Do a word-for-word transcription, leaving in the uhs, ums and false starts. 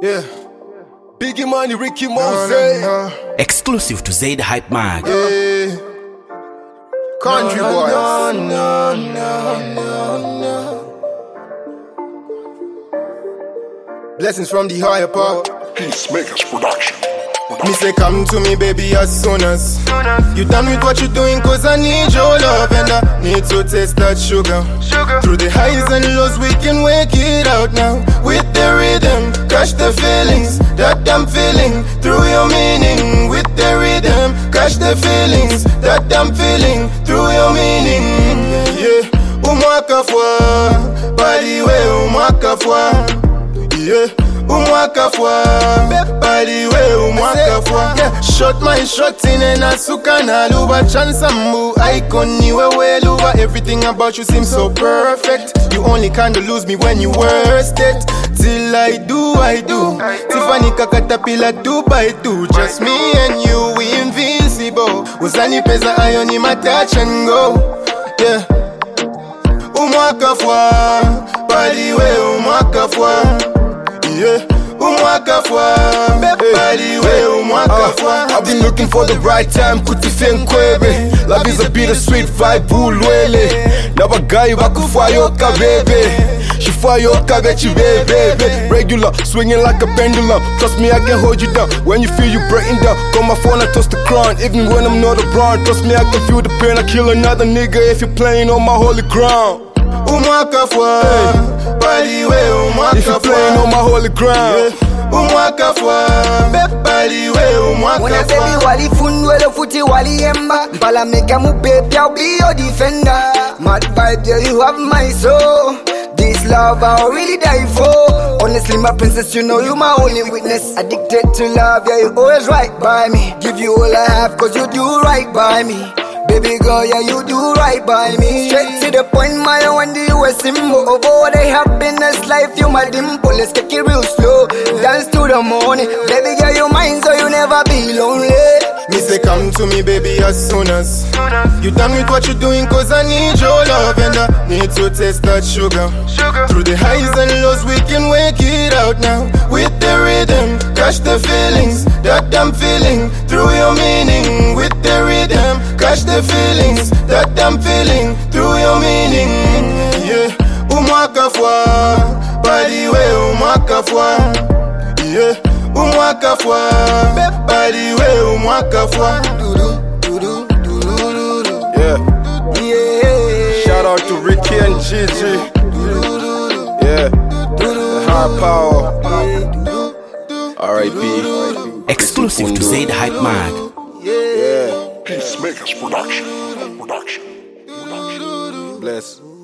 Yeah. Biggie Money, Ricky Mose. No, no, no. Exclusive to Zaid Hype Mag. Yeah. Country no, boys. No, no, no, no, no. Blessings from the higher power. Peacemakers Production. Me say come to me baby as soon as you done with what you're doing, cause I need your love and I need to taste that sugar. sugar Through the highs and lows we can work it out now. With the rhythm, catch the feelings that I'm feeling. Through your meaning, with the rhythm, catch the feelings that I'm feeling. Through your meaning, yeah. Umwaka fwa, body we umwaka fwa, yeah. Umwaka fwa, body we umwaka fwa, yeah. Shot my shot in and asuka na luba chansambu. Icon ni wewe luba. Everything about you seems so perfect. You only kinda lose me when you worst it. Till I do, I do. Tiffany kakatapila two by two. Just me and you, we invincible. Uzani pesa ayo ni my touch and go, yeah. Umwaka fwa, body we umwaka fwa, yeah. Umwaka fwa, body we umwaka fwa. I've been looking for the right time, kutife nkwebe. Love is a bittersweet vibe, ulwele. Nabagayi bakufwa yoka baby. She fire yoka get you baby. Regular, swinging like a pendulum. Trust me, I can hold you down. When you feel you breaking down, call my phone, I toss the crown. Even when I'm not around, trust me, I can feel the pain. I kill another nigga if you're playing on my holy ground. Umwaka fwa, body we umwaka fwa. If you're playing on my holy ground, yeah. Umwaka fwa, body we umwaka fwa. When I say the wali funwe the footy wali emba, Mpala mega mu baby, I'll be your defender. Mad vibe, yeah, you have my soul. This love I'll really die for. Honestly, my princess, you know you my only witness. Addicted to love, yeah, you always right by me. Give you all I have, cause you do right by me. Baby girl, yeah, you do right by me. Straight to the point, my one the U S symbol of all the happiness, life, you my dimple. Let's take it real slow, dance to the morning. Baby girl, you mine, so you never be lonely. Me say come to me baby as soon as you done with what you're doing, cause I need your love and I need to taste that sugar. sugar Through the highs and lows we can work it out now. With the rhythm, catch the feelings that I'm feeling. Through your meaning, with the rhythm, catch the feelings that I'm feeling. Through your meaning, yeah. Umwaka fwa, body we umwaka fwa, yeah. Umwaka fwa, body we umwaka fwa. yeah. yeah. Shout out to Ricky and Gigi. Yeah. The high power. R I P Exclusive to Zaid Hype Mag. Yeah. Peacemakers Production. Production. Production. Bless.